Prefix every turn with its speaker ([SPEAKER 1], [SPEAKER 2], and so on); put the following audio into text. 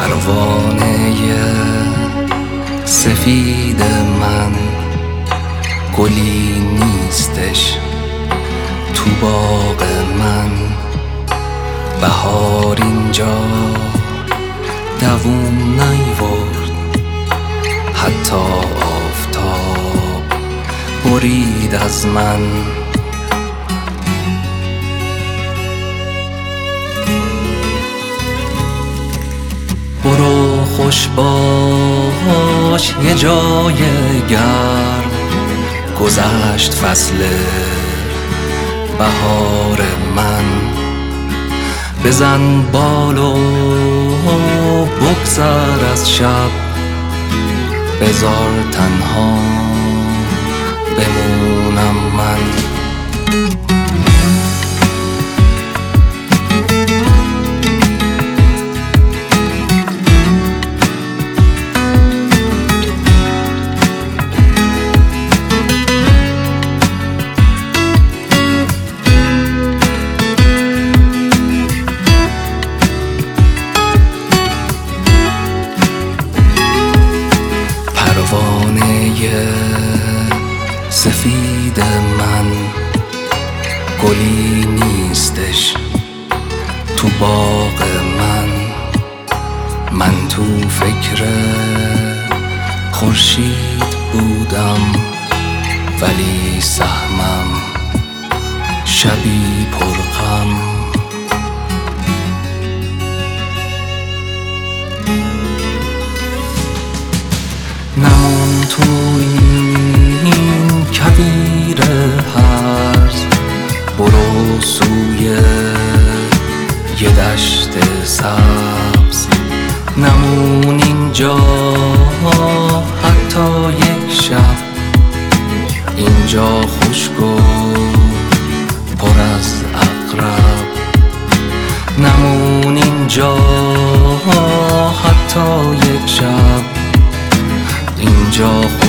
[SPEAKER 1] پروانه سفید من گلی نیستش تو باغ من. بهار اینجا دووم نیورد، حتی آفتاب برید از من. برو خوش باش یه جای گرم، گذشت فصل بهار من. بزن بالو بگذر از شب، بذار تنها بمونم من. پروانه سفید من گلی نیستش تو باغ من. من تو فکر خورشید بودم، ولی سهمم شبی پرغم. نمون تو این کویر هرز، برو سوی یه دشت سبز. نمون اینجا حتی یک شب، اینجا خشک و پر از عقرب. نمون اینجا حتی یک شب، اینجا